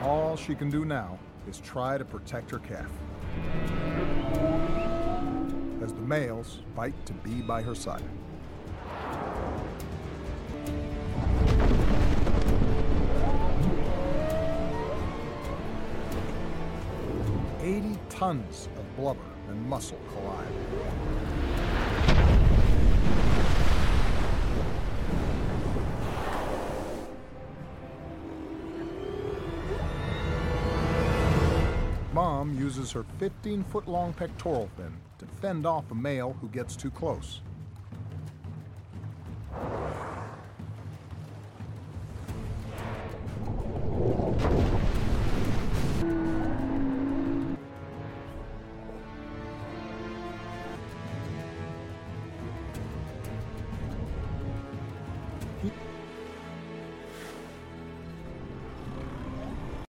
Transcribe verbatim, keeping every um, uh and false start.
All she can do now is try to protect her calf, as the males fight to be by her side. Eighty tons of blubber and muscle collide. Mom uses her fifteen-foot-long pectoral fin to fend off a male who gets too close.